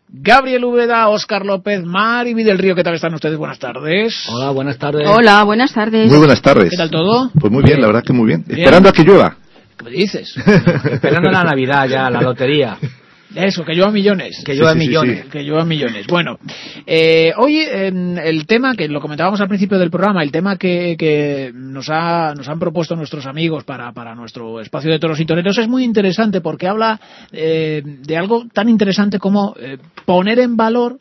Gabriel Úbeda, Óscar López, Mariby del Río. ¿Qué tal están ustedes? Buenas tardes. Hola, buenas tardes. Hola, buenas tardes. Muy buenas tardes. ¿Qué tal todo? Pues muy bien, la verdad que muy bien. Bien. Esperando a que llueva. ¿Qué me dices? Esperando la Navidad ya, la lotería. Eso, que llueva millones. Que llueva Sí. Que llueva millones. Bueno, hoy el tema que lo comentábamos al principio del programa, el tema que nos han propuesto nuestros amigos para nuestro espacio de toros y toreros es muy interesante porque habla de algo tan interesante como poner en valor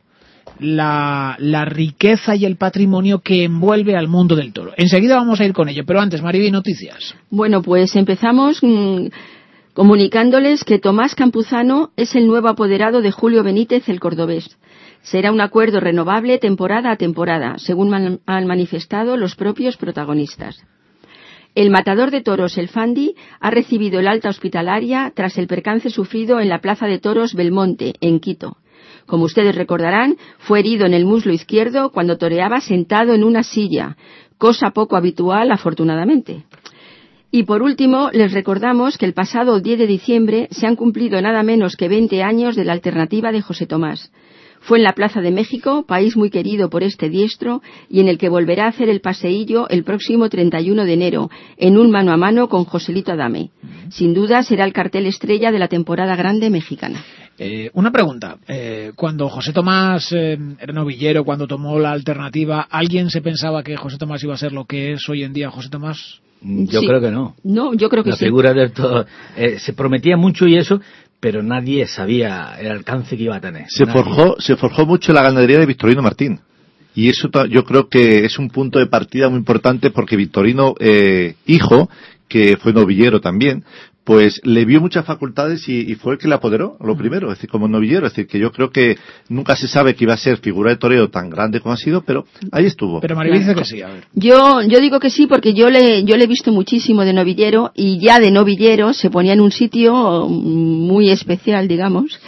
la riqueza y el patrimonio que envuelve al mundo del toro. Enseguida vamos a ir con ello, pero antes, Mariby, noticias. Bueno, pues empezamos comunicándoles que Tomás Campuzano es el nuevo apoderado de Julio Benítez, el cordobés. Será un acuerdo renovable temporada a temporada, según han manifestado los propios protagonistas. El matador de toros, el Fandi, ha recibido el alta hospitalaria tras el percance sufrido en la Plaza de Toros Belmonte, en Quito. Como ustedes recordarán, fue herido en el muslo izquierdo cuando toreaba sentado en una silla, cosa poco habitual, afortunadamente. Y por último, les recordamos que el pasado 10 de diciembre se han cumplido nada menos que 20 años de la alternativa de José Tomás. Fue en la Plaza de México, país muy querido por este diestro, y en el que volverá a hacer el paseillo el próximo 31 de enero, en un mano a mano con Joselito Adame. Sin duda será el cartel estrella de la temporada grande mexicana. Una pregunta. Cuando José Tomás era novillero, cuando tomó la alternativa, ¿alguien se pensaba que José Tomás iba a ser lo que es hoy en día José Tomás? Yo Sí. creo que no. No, yo creo que La sí. figura del todo se prometía mucho y eso, pero nadie sabía el alcance que iba a tener. Se forjó mucho la ganadería de Victorino Martín. Y eso yo creo que es un punto de partida muy importante porque Victorino, hijo, que fue novillero también, pues le vio muchas facultades y fue el que le apoderó, lo primero, es decir, como novillero. Es decir, que yo creo que nunca se sabe que iba a ser figura de toreo tan grande como ha sido, pero ahí estuvo. Pero Mariby dice que sí, a ver. Yo digo que sí porque yo le he visto muchísimo de novillero y ya de novillero se ponía en un sitio muy especial, digamos.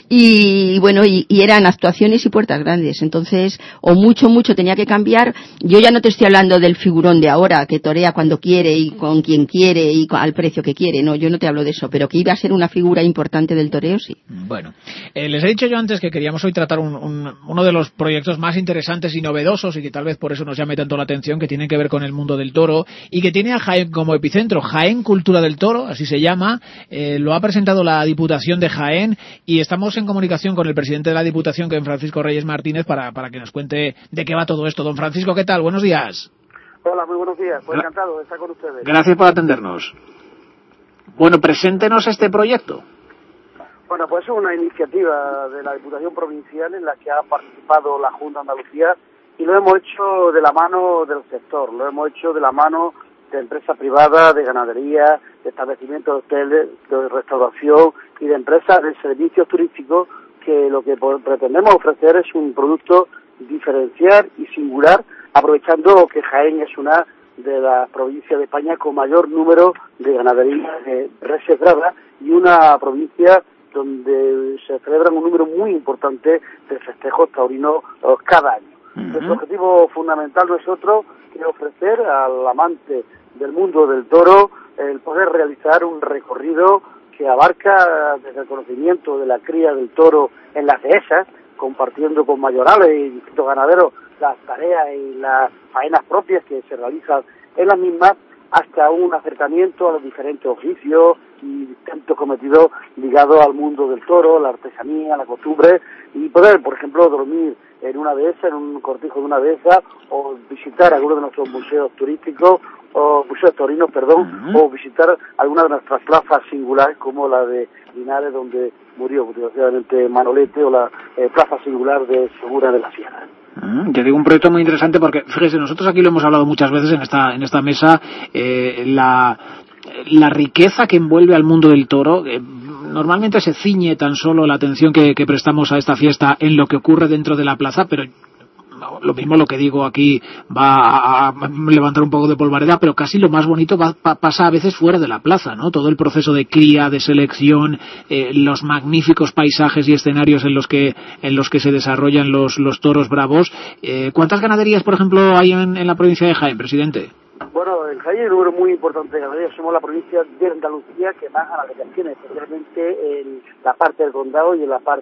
Y bueno, y eran actuaciones y puertas grandes, entonces, o mucho tenía que cambiar. Yo ya no te estoy hablando del figurón de ahora, que torea cuando quiere y con quien quiere y al precio que quiere, no, yo no te hablo de eso, pero que iba a ser una figura importante del toreo, sí. Bueno, les he dicho yo antes que queríamos hoy tratar uno de los proyectos más interesantes y novedosos y que tal vez por eso nos llame tanto la atención, que tiene que ver con el mundo del toro y que tiene a Jaén como epicentro. Jaén Cultura del Toro, así se llama, lo ha presentado la Diputación de Jaén y estamos en comunicación con el presidente de la Diputación, que es Francisco Reyes Martínez, para que nos cuente de qué va todo esto. Don Francisco, ¿qué tal? Buenos días. Hola, muy buenos días. Pues encantado de estar con ustedes. Gracias por atendernos. Bueno, preséntenos este proyecto. Bueno, pues es una iniciativa de la Diputación Provincial en la que ha participado la Junta de Andalucía y lo hemos hecho de la mano del sector, lo hemos hecho de la mano de empresas privadas, de ganadería, de establecimientos de hoteles, de restauración y de empresas de servicios turísticos, que lo que pretendemos ofrecer es un producto diferencial y singular, aprovechando que Jaén es una de las provincias de España con mayor número de ganadería reservada y una provincia donde se celebran un número muy importante de festejos taurinos cada año. Nuestro objetivo fundamental no es otro que ofrecer al amante del mundo del toro el poder realizar un recorrido que abarca desde el conocimiento de la cría del toro en las dehesas, compartiendo con mayorales y distintos ganaderos las tareas y las faenas propias que se realizan en las mismas, hasta un acercamiento a los diferentes oficios y distintos cometidos ligados al mundo del toro, la artesanía, la costumbre, y poder, por ejemplo, dormir en una dehesa, en un cortijo de una dehesa, o visitar algunos de nuestros museos turísticos, o museos taurinos, o visitar alguna de nuestras plazas singulares, como la de Linares, donde murió, desgraciadamente, Manolete, o la plaza singular de Segura de la Sierra. Yo digo un proyecto muy interesante porque, fíjese, nosotros aquí lo hemos hablado muchas veces en esta mesa, la riqueza que envuelve al mundo del toro. Normalmente se ciñe tan solo la atención que prestamos a esta fiesta en lo que ocurre dentro de la plaza, pero lo mismo lo que digo aquí va a levantar un poco de polvareda, pero casi lo más bonito pasa a veces fuera de la plaza, ¿no? Todo el proceso de cría, de selección, los magníficos paisajes y escenarios en los que se desarrollan los toros bravos. ¿Cuántas ganaderías, por ejemplo, hay en la provincia de Jaén, presidente? Bueno, en Jaén hay un número muy importante de ganaderías. Somos la provincia de Andalucía que más ganaderías tiene, especialmente en la parte del condado y en la parte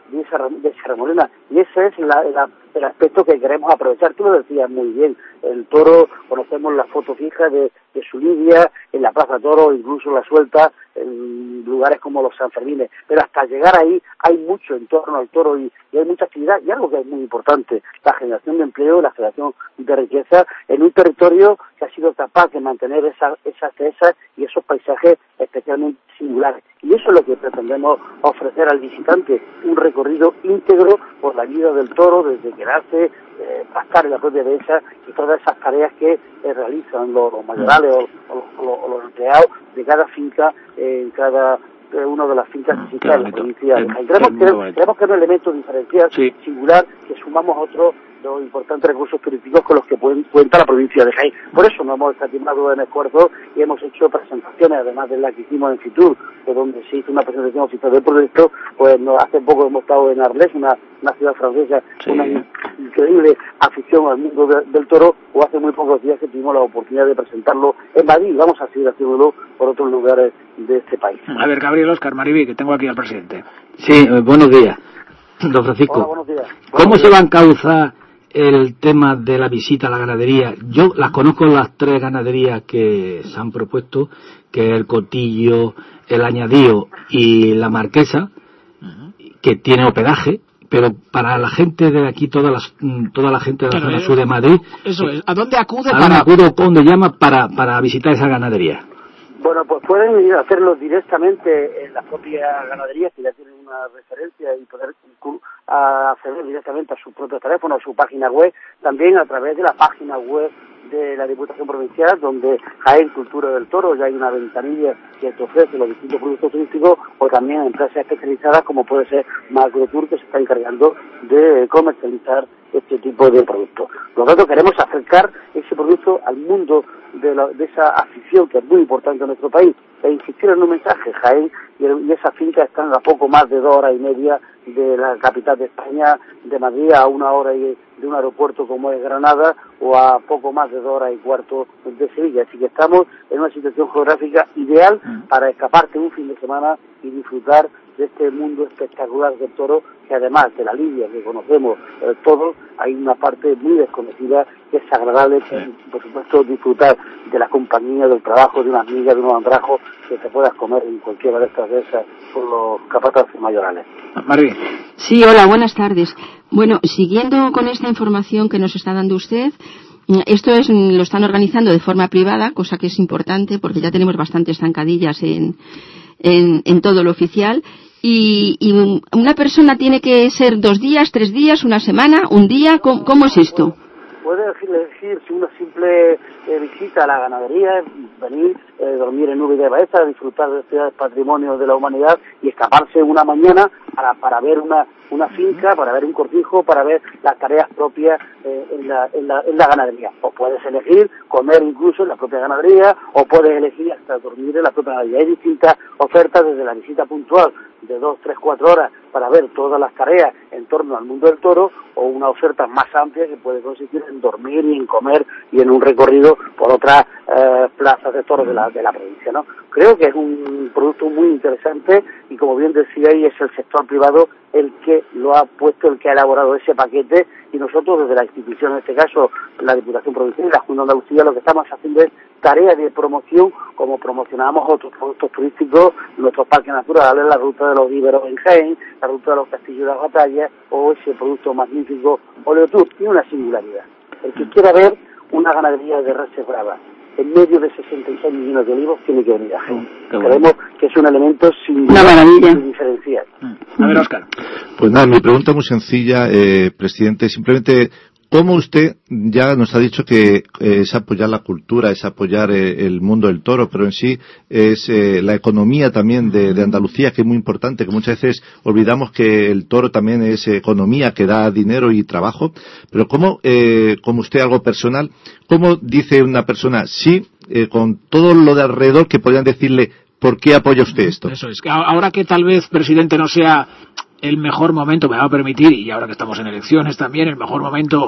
de esa remolina, y ese es el aspecto que queremos aprovechar. Tú lo decías muy bien, el toro, conocemos las fotos fijas de su lidia en la Plaza Toro, incluso la suelta en lugares como los Sanfermines, pero hasta llegar ahí hay mucho en torno al toro y hay mucha actividad, y algo que es muy importante, la generación de empleo, la generación de riqueza en un territorio que ha sido capaz de mantener esas dehesas y esos paisajes especialmente singulares. Y eso es lo que pretendemos ofrecer al visitante, un recorrido íntegro por la vida del toro, desde que nace, pastar en la propia dehesa y todas esas tareas que realizan los mayorales o los empleados de cada finca en cada una de las fincas que existen en la provincia de Jaén. Creemos que es un elemento diferencial, singular, que sumamos a otros de los importantes recursos turísticos con los que cuenta la provincia de Jaén. Por eso nos hemos escatimado en esfuerzos y hemos hecho presentaciones, además de la que hicimos en Fitur, donde se hizo una presentación oficial del proyecto. Pues hace poco hemos estado en Arles, una ciudad francesa, una increíble afición al mundo del toro, o hace muy pocos días que tuvimos la oportunidad de presentarlo en Madrid, y vamos a seguir haciéndolo por otros lugares de este país. A ver, Gabriel Óscar Mariví, que tengo aquí al presidente. Sí, buenos días, don Francisco. Hola, buenos días. ¿Cómo se va a encauzar el tema de la visita a la ganadería? Yo las conozco, las 3 ganaderías que se han propuesto, que es el Cotillo, el Añadío y la Marquesa, que tiene hospedaje, pero para la gente de aquí, toda la gente de la zona sur de Madrid, eso es. ¿A dónde acude ¿dónde llama para visitar esa ganadería? Bueno, pues pueden ir a hacerlo directamente en la propia ganadería, que ya tienen una referencia, y poder acceder directamente a su propio teléfono, a su página web, también a través de la página web de la Diputación Provincial, donde Jaén Cultura del Toro, ya hay una ventanilla que te ofrece los distintos productos turísticos, o también empresas especializadas como puede ser Macrotour, que se está encargando de comercializar este tipo de productos. Por lo tanto, queremos acercar ese producto al mundo de esa afición que es muy importante en nuestro país, e insistir en un mensaje. Jaén y esas fincas están a poco más de 2 horas y media de la capital de España, de Madrid, a 1 hora de un aeropuerto como es Granada, o a poco más de 2 horas y cuarto de Sevilla. Así que estamos en una situación geográfica ideal para escaparte un fin de semana y disfrutar de este mundo espectacular del toro, que además de la lidia que conocemos todos, hay una parte muy desconocida que es agradable, que por supuesto disfrutar de la compañía, del trabajo de unas migas, de unos andrajos que te puedas comer en cualquiera de estas dehesas con los capataces mayorales. María. Sí, hola, buenas tardes. Bueno, siguiendo con esta información que nos está dando usted, esto lo están organizando de forma privada, cosa que es importante porque ya tenemos bastantes zancadillas en todo lo oficial. Y una persona tiene que ser 2 días, 3 días, 1 semana, 1 día. ¿Cómo es esto? Puede elegir si una simple visita a la ganadería, venir, dormir en Nube de Baeza, disfrutar de este patrimonio de la humanidad y escaparse una mañana para ver una finca, para ver un cortijo, para ver las tareas propias en la ganadería. O puedes elegir comer incluso en la propia ganadería, o puedes elegir hasta dormir en la propia ganadería. Hay distintas ofertas, desde la visita puntual de 2, 3, 4 horas para ver todas las tareas en torno al mundo del toro, o una oferta más amplia que puede consistir en dormir y en comer y en un recorrido por otras plazas de toros de la provincia, ¿no? Creo que es un producto muy interesante y, como bien decía, y es el sector privado el que lo ha puesto, el que ha elaborado ese paquete, y nosotros desde la institución, en este caso la Diputación Provincial y la Junta de Andalucía, lo que estamos haciendo es tarea de promoción, como promocionamos otros productos turísticos, nuestros parques naturales, la ruta de los Iberos en Jaén, la ruta de los Castillos de las Batallas, o ese producto magnífico Oleotour. Tiene una singularidad. El que quiera ver una ganadería de reses bravas en medio de 66 millones de olivos tiene que venir a Jaén. Creemos que es un elemento singular y diferencial. A ver, Óscar. Pues nada, mi pregunta es muy sencilla, presidente. Simplemente, ¿cómo usted ya nos ha dicho que es apoyar la cultura, es apoyar el mundo del toro, pero en sí es la economía también de Andalucía, que es muy importante, que muchas veces olvidamos que el toro también es economía, que da dinero y trabajo? Pero ¿cómo, como usted, algo personal, cómo dice una persona sí, con todo lo de alrededor, que podrían decirle por qué apoya usted esto? Eso es, que ahora que tal vez, presidente, no sea el mejor momento, me va a permitir, y ahora que estamos en elecciones también, el mejor momento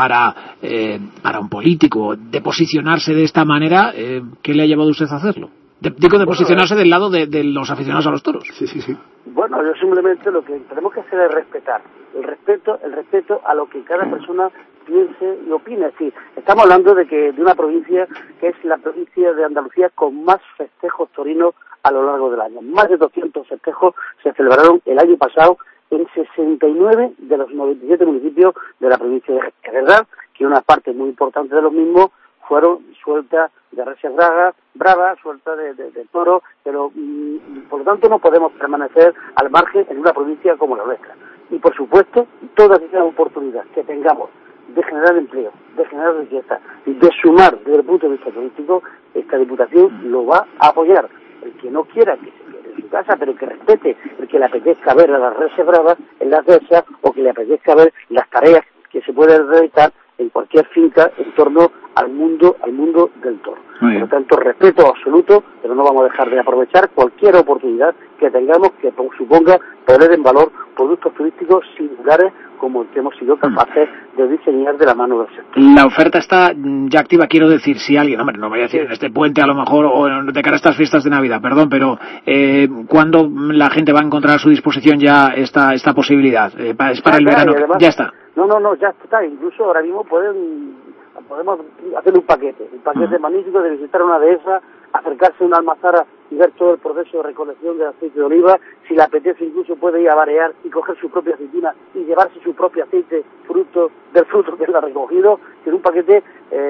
para un político de posicionarse de esta manera, ¿qué le ha llevado a usted a hacerlo? Digo, de posicionarse del lado de los aficionados a los toros. Sí. Bueno, yo simplemente lo que tenemos que hacer es respetar. El respeto a lo que cada persona piense y opine. Es decir, estamos hablando de una provincia que es la provincia de Andalucía con más festejos torinos a lo largo del año. Más de 200 festejos se celebraron el año pasado en 69 de los 97 municipios de la provincia de Jaén. Es verdad que una parte muy importante de los mismos fueron sueltas de resias bravas, sueltas de toros, pero por lo tanto no podemos permanecer al margen en una provincia como la nuestra. Y por supuesto, todas esas oportunidades que tengamos de generar empleo, de generar riqueza, de sumar desde el punto de vista turístico, esta Diputación lo va a apoyar. El que no quiera que se quede en su casa, pero que respete, el que le apetezca ver a las resias bravas en las dehesas o que le apetezca ver las tareas que se pueden realizar en cualquier finca en torno al mundo del toro. Por lo tanto, respeto absoluto, pero no vamos a dejar de aprovechar cualquier oportunidad que tengamos que suponga poner en valor productos turísticos singulares como el que hemos sido capaces de diseñar de la mano del sector. La oferta está ya activa, quiero decir, si alguien, hombre, no voy a decir en este puente a lo mejor o de cara a estas fiestas de Navidad, perdón, pero ¿cuándo la gente va a encontrar a su disposición ya esta posibilidad? ¿Es para el verano? Además, ya está. No, ya está. Incluso ahora mismo podemos hacer un paquete magnífico de visitar una dehesa, acercarse a una almazara y ver todo el proceso de recolección del aceite de oliva. Si le apetece, incluso puede ir a barear y coger su propia aceituna y llevarse su propio aceite del fruto que él ha recogido. Tiene un paquete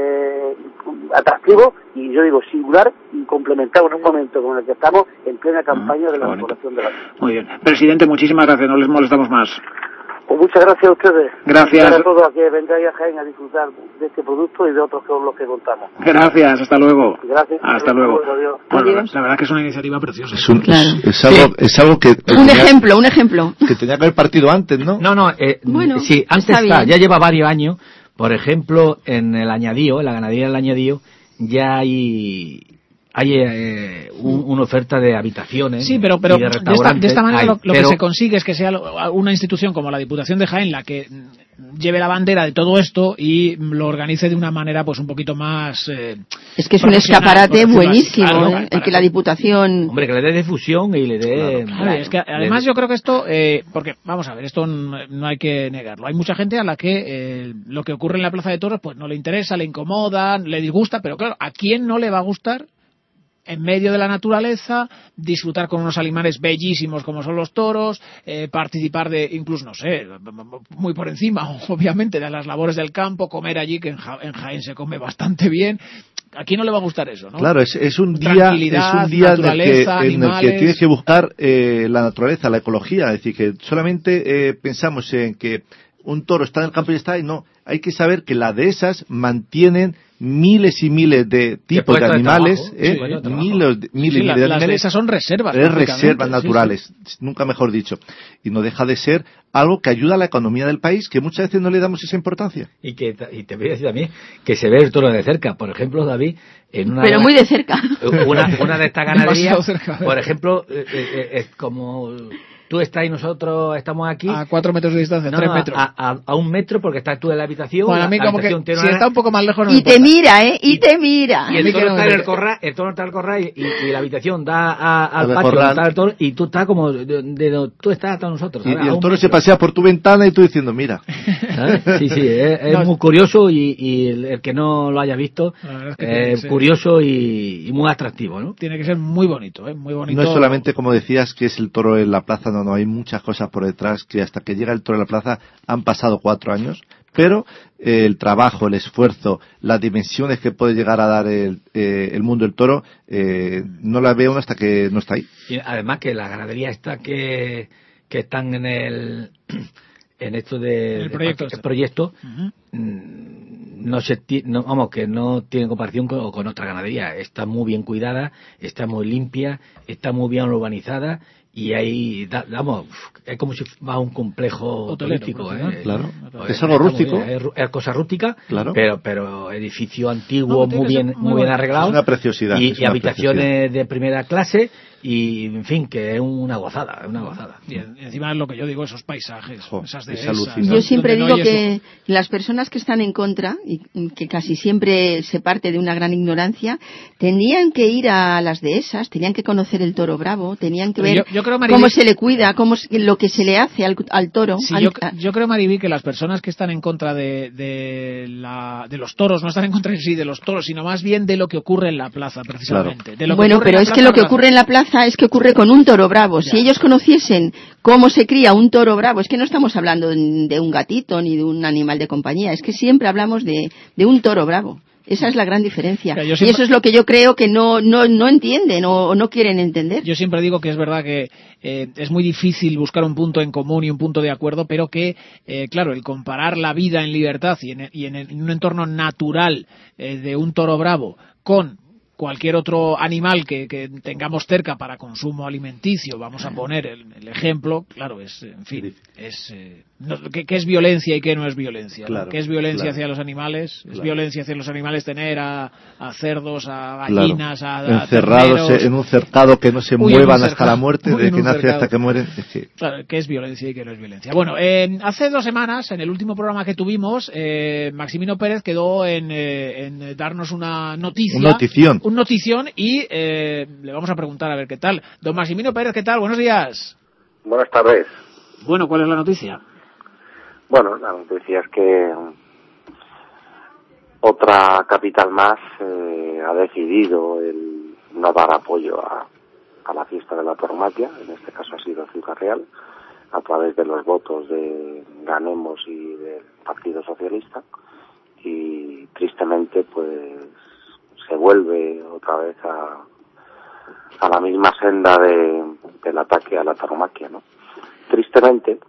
atractivo y yo digo singular y complementado en un momento como en el que estamos en plena campaña de la recolección de la aceite. Muy bien. Presidente, muchísimas gracias, no les molestamos más. Pues muchas gracias a ustedes. Gracias. A todos a que vengáis a Jaén a disfrutar de este producto y de otros con los que contamos. Gracias, hasta luego. Gracias. Hasta luego. Adiós. Bueno, la verdad que es una iniciativa preciosa. Es algo que un ejemplo. Que tenía que haber partido antes, ¿no? No, bueno, sí, antes está, ya lleva varios años. Por ejemplo, en el Añadío, en la ganadería del Añadío, ya hay una oferta de habitaciones. Sí, pero y de restaurantes. de esta manera lo que se consigue es que sea una institución como la Diputación de Jaén la que lleve la bandera de todo esto y lo organice de una manera pues un poquito más es que es un escaparate buenísimo, claro, el que la Diputación... Hombre, que le dé difusión y le dé... Claro, es que además yo creo que esto, porque vamos a ver, esto no hay que negarlo, hay mucha gente a la que lo que ocurre en la Plaza de Toros pues no le interesa, le incomoda, le disgusta, pero claro, ¿a quién no le va a gustar en medio de la naturaleza, disfrutar con unos animales bellísimos como son los toros, participar de, incluso, no sé, muy por encima, obviamente, de las labores del campo, comer allí, que en Jaén se come bastante bien? ¿A quién no le va a gustar eso, no? Claro, es un día en el que tienes que buscar la naturaleza, la ecología, es decir, que solamente pensamos en que un toro está en el campo y está ahí, no, hay que saber que las dehesas mantienen miles y miles de tipos de animales, miles y miles de animales. Las dehesas son reservas. Reservas naturales, nunca mejor dicho. Y no deja de ser algo que ayuda a la economía del país, que muchas veces no le damos esa importancia. Y te voy a decir también que se ve el toro de cerca. Por ejemplo, David, pero muy de cerca. Una de estas ganaderías, por ejemplo, como... Tú estás y nosotros estamos aquí. A 4 metros de distancia, 3 metros. A 1 metro porque estás tú en la habitación. Bueno, a mí como que si está un poco más lejos no y te mira, y te mira. Y el toro está en el corral, está en el corral y la habitación da al patio donde está el toro y tú estás como de tú estás hasta nosotros. Y el toro se pasea por tu ventana y tú diciendo, mira. ¿Sabes? Sí, es muy curioso y el que no lo haya visto es curioso y muy atractivo, ¿no? Tiene que ser muy bonito, muy bonito. No es solamente, como decías, que es el toro en la plaza, no, hay muchas cosas por detrás que hasta que llega el toro a la plaza han pasado 4 años, pero el trabajo, el esfuerzo, las dimensiones que puede llegar a dar el mundo del toro, no la ve uno hasta que no está ahí. Y además que la ganadería está que están en esto del proyecto que no tienen comparación con otra ganadería. Está muy bien cuidada, está muy limpia, está muy bien urbanizada. Y ahí, es como si va a un complejo turístico, Claro. Es algo rústico. Es cosa rústica, claro. pero edificio antiguo muy bien arreglado. Es una preciosidad. Y habitaciones de primera clase y en fin, que es una gozada, es una gozada. Y encima es lo que yo digo, esos paisajes, esas dehesas. Yo siempre digo que las personas que están en contra, y que casi siempre se parte de una gran ignorancia, tenían que ir a las dehesas, tenían que conocer el toro bravo, tenían que ver yo creo, cómo se le cuida, lo que se le hace al toro. Sí, yo creo, Mariví, que las personas que están en contra de los toros, no están en contra en sí de los toros, sino más bien de lo que ocurre en la plaza, precisamente. Claro. Bueno, pero es que lo que ocurre en la plaza es que ocurre con un toro bravo. Si ellos conociesen cómo se cría un toro bravo, es que no estamos hablando de un gatito ni de un animal de compañía, es que siempre hablamos de un toro bravo. Esa es la gran diferencia. Y eso es lo que yo creo que no entienden o no quieren entender. Yo siempre digo que es verdad que es muy difícil buscar un punto en común y un punto de acuerdo, pero que, claro, el comparar la vida en libertad y en un entorno natural de un toro bravo con cualquier otro animal que tengamos cerca para consumo alimenticio, vamos a poner el ejemplo, claro, es, en fin, ¿qué es violencia y qué no es violencia? Claro, ¿Qué es violencia hacia los animales? ¿Es violencia hacia los animales tener a cerdos, a gallinas, a encerrados terneros, en un cercado que no se muevan hasta la muerte, de que nace hasta que mueren? Claro, ¿qué es violencia y qué no es violencia? Bueno, hace 2 semanas, en el último programa que tuvimos, Maximino Pérez quedó en darnos una noticia. Un notición y le vamos a preguntar a ver qué tal. Don Maximino Pérez, ¿qué tal? Buenos días. Buenas tardes. Bueno, ¿cuál es la noticia? Bueno, la noticia es que otra capital más ha decidido el no dar apoyo a la fiesta de la tauromaquia, en este caso ha sido Ciudad Real, a través de los votos de Ganemos y del Partido Socialista, y tristemente pues se vuelve otra vez a la misma senda del ataque a la tauromaquia, ¿no? Tristemente,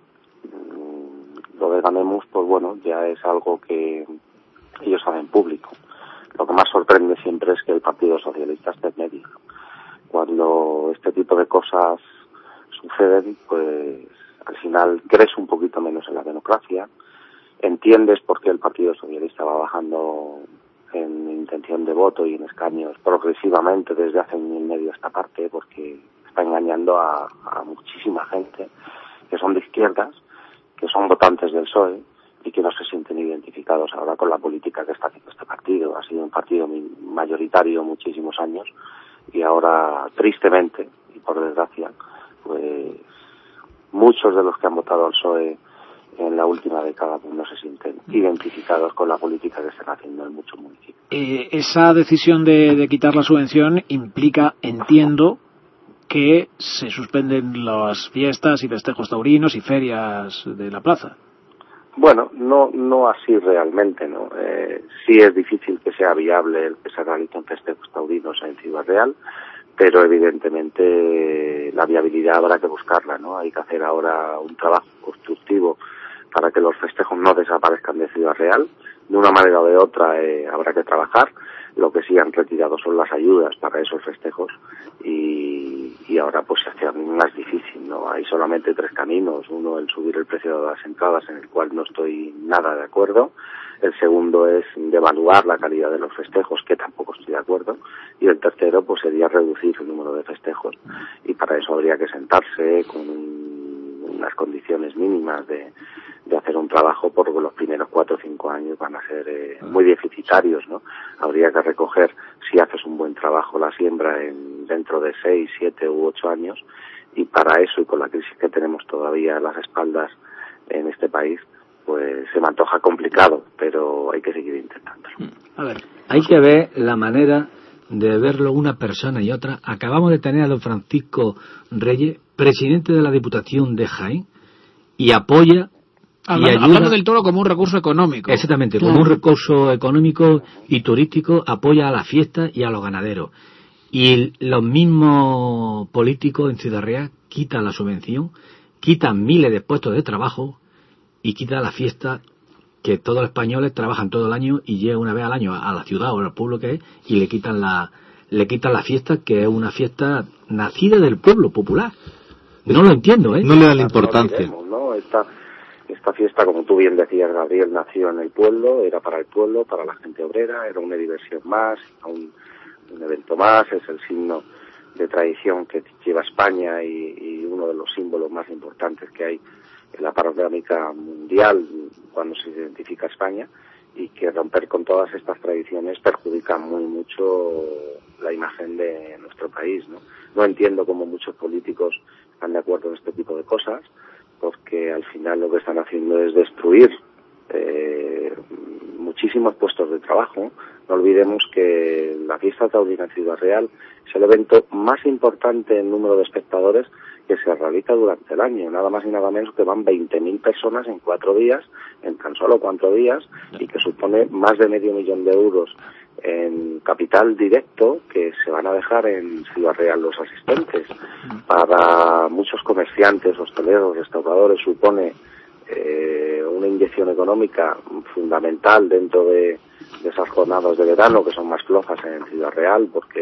lo de Ganemos, pues bueno, ya es algo que ellos saben público. Lo que más sorprende siempre es que el Partido Socialista esté en medio. Cuando este tipo de cosas suceden, pues al final crees un poquito menos en la democracia, entiendes por qué el Partido Socialista va bajando en intención de voto y en escaños progresivamente desde hace 1 año y medio a esta parte, porque está engañando a muchísima gente que son de izquierdas, que son votantes del PSOE y que no se sienten identificados ahora con la política que está haciendo este partido. Ha sido un partido mayoritario muchísimos años y ahora, tristemente y por desgracia, pues muchos de los que han votado al PSOE en la última década pues no se sienten identificados con la política que están haciendo en muchos municipios. Esa decisión de quitar la subvención implica, entiendo, que se suspenden las fiestas y festejos taurinos y ferias de la plaza. Bueno, no así realmente, ¿no? Sí es difícil que sea viable el que se realicen festejos taurinos en Ciudad Real, pero evidentemente la viabilidad habrá que buscarla, ¿no? Hay que hacer ahora un trabajo constructivo para que los festejos no desaparezcan de Ciudad Real. De una manera o de otra habrá que trabajar. Lo que sí han retirado son las ayudas para esos festejos y ahora pues se hace más difícil, ¿no? Hay solamente 3 caminos. Uno, el subir el precio de las entradas, en el cual no estoy nada de acuerdo. El segundo es devaluar la calidad de los festejos, que tampoco estoy de acuerdo. Y el tercero pues sería reducir el número de festejos. Y para eso habría que sentarse con unas condiciones mínimas de hacer un trabajo, porque los primeros 4 o 5 años van a ser muy deficitarios, ¿no? Habría que recoger, si haces un buen trabajo, la siembra dentro de 6, 7 u 8 años, y para eso, y con la crisis que tenemos todavía a las espaldas en este país, pues se me antoja complicado, pero hay que seguir intentándolo. A ver, hay que ver la manera de verlo una persona y otra. Acabamos de tener a don Francisco Reyes, presidente de la Diputación de Jaén, y apoya hablando del toro como un recurso económico. Exactamente, claro. Como un recurso económico y turístico, apoya a las fiestas y a los ganaderos. Y los mismos políticos en Ciudad Real quitan la subvención, quitan miles de puestos de trabajo y quitan la fiesta, que todos los españoles trabajan todo el año y llegan una vez al año a la ciudad o al pueblo que es, y le quitan la fiesta, que es una fiesta nacida del pueblo popular. No lo entiendo, ¿eh? No le da la importancia. ¿No? Esta fiesta, como tú bien decías, Gabriel, nació en el pueblo, era para el pueblo, para la gente obrera, era una diversión más, un evento más, es el signo tradición que lleva España y uno de los símbolos más importantes que hay en la panorámica mundial cuando se identifica España, y que romper con todas estas tradiciones perjudica muy mucho la imagen de nuestro país, ¿no? No entiendo cómo muchos políticos están de acuerdo en este tipo de cosas, porque al final lo que están haciendo es destruir muchísimos puestos de trabajo. No olvidemos que la fiesta taurina en Ciudad Real es el evento más importante en número de espectadores que se realiza durante el año, nada más y nada menos que van 20.000 personas en 4 días, en tan solo 4 días, y que supone más de $500.000 de euros en capital directo que se van a dejar en Ciudad Real los asistentes. Para muchos comerciantes, hosteleros, restauradores supone una inyección económica fundamental dentro de esas jornadas de verano que son más flojas en Ciudad Real, porque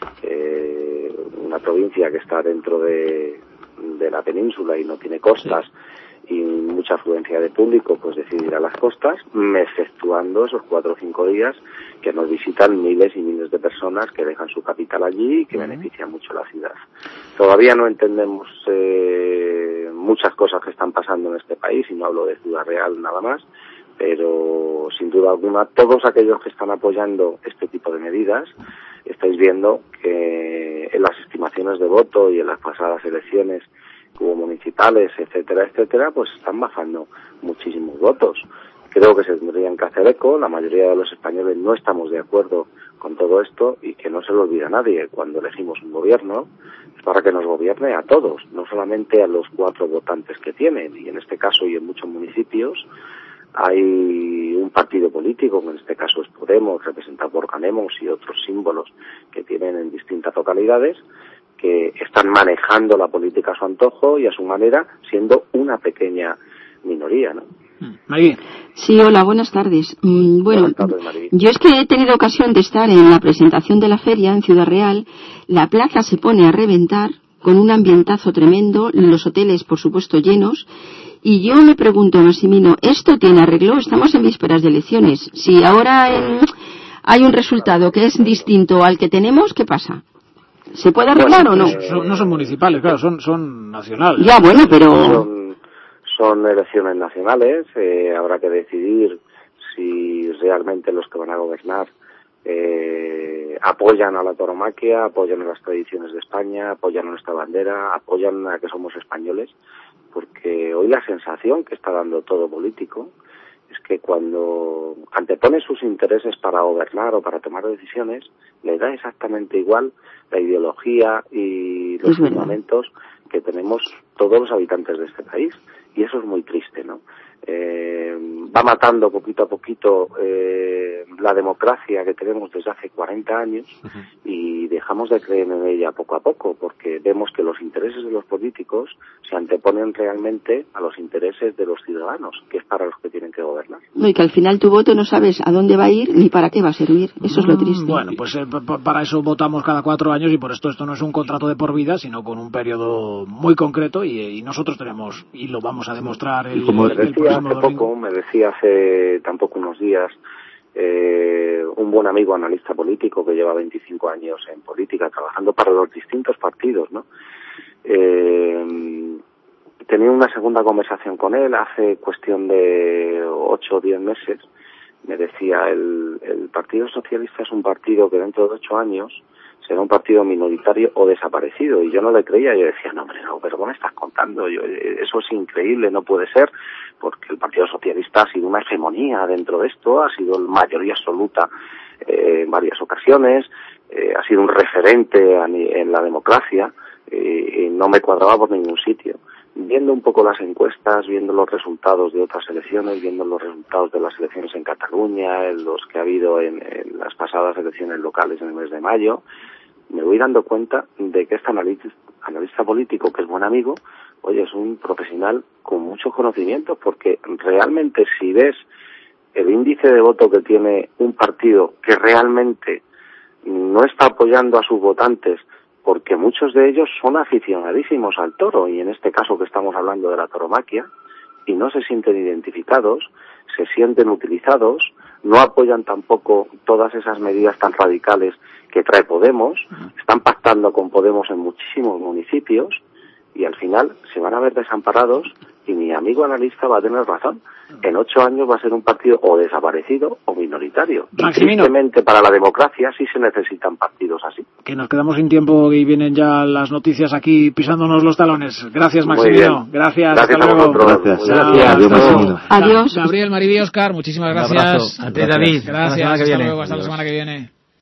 es una provincia que está dentro de la península y no tiene costas, y mucha afluencia de público, pues decide ir a las costas, exceptuando esos 4 o 5 días que nos visitan miles y miles de personas que dejan su capital allí y que benefician mucho la ciudad. Todavía no entendemos muchas cosas que están pasando en este país, y no hablo de Ciudad Real nada más, pero sin duda alguna todos aquellos que están apoyando este tipo de medidas, estáis viendo que en las estimaciones de voto y en las pasadas elecciones que hubo municipales, etcétera, etcétera, pues están bajando muchísimos votos. Creo que se tendrían que hacer eco. La mayoría de los españoles no estamos de acuerdo con todo esto, y que no se lo olvida a nadie. Cuando elegimos un gobierno es para que nos gobierne a todos, no solamente a los 4 votantes que tienen, y en este caso y en muchos municipios hay un partido político, que en este caso es Podemos, representado por Ganemos y otros símbolos que tienen en distintas localidades, que están manejando la política a su antojo y a su manera, siendo una pequeña minoría, ¿no? María. Sí, hola, buenas tardes. Bueno, buenas tardes, María. Yo es que he tenido ocasión de estar en la presentación de la feria en Ciudad Real. La plaza se pone a reventar con un ambientazo tremendo, los hoteles, por supuesto, llenos. Y yo me pregunto, Massimino, ¿esto tiene arreglo? Estamos en vísperas de elecciones. Si ahora hay un resultado que es distinto al que tenemos, ¿qué pasa? ¿Se puede arreglar o no? No son municipales, claro, son nacionales. Ya, bueno, pero... Son elecciones nacionales. Habrá que decidir si realmente los que van a gobernar apoyan a la tauromaquia, apoyan a las tradiciones de España, apoyan a nuestra bandera, apoyan a que somos españoles, porque hoy la sensación que está dando todo político es que cuando antepone sus intereses para gobernar o para tomar decisiones, le da exactamente igual la ideología y los fundamentos que tenemos todos los habitantes de este país, y eso es muy triste, ¿no? Va matando poquito a poquito la democracia que tenemos desde hace 40 años, y dejamos de creer en ella poco a poco, porque vemos que los intereses de los políticos se anteponen realmente a los intereses de los ciudadanos, que es para los que tienen que gobernar. No, y que al final tu voto no sabes a dónde va a ir ni para qué va a servir. Eso es lo triste. Bueno, pues para eso votamos cada 4 años, y por esto no es un contrato de por vida, sino con un periodo muy concreto, y nosotros tenemos, y lo vamos a demostrar el próximo domingo. Me decía hace tampoco unos días un buen amigo analista político que lleva 25 años en política trabajando para los distintos partidos, ¿no? Tenía una segunda conversación con él hace cuestión de 8 o 10 meses. Me decía, el Partido Socialista es un partido que dentro de 8 años será un partido minoritario o desaparecido. Y yo no le creía. Yo decía, no, hombre, no, pero ¿cómo me estás contando? Eso es increíble, no puede ser, porque el Partido Socialista ha sido una hegemonía dentro de esto, ha sido mayoría absoluta en varias ocasiones, ha sido un referente en la democracia, y no me cuadraba por ningún sitio. Viendo un poco las encuestas, viendo los resultados de otras elecciones, viendo los resultados de las elecciones en Cataluña, en los que ha habido en las pasadas elecciones locales en el mes de mayo, me voy dando cuenta de que este analista político, que es buen amigo, oye, es un profesional con muchos conocimientos, porque realmente si ves el índice de voto que tiene un partido que realmente no está apoyando a sus votantes, porque muchos de ellos son aficionadísimos al toro, y en este caso que estamos hablando de la tauromaquia, y no se sienten identificados, se sienten utilizados, no apoyan tampoco todas esas medidas tan radicales que trae Podemos, están pactando con Podemos en muchísimos municipios y al final se van a ver desamparados y mi amigo analista va a tener razón. En 8 años va a ser un partido o desaparecido o minoritario. Y tristemente para la democracia sí se necesitan partidos así. Que nos quedamos sin tiempo y vienen ya las noticias aquí pisándonos los talones. Gracias, Maximino. Gracias. Hasta luego. Gracias. Adiós, Maximino. Adiós. Gabriel, Maribí, Oscar, muchísimas gracias. David. Gracias. Hasta luego. Hasta la semana que viene.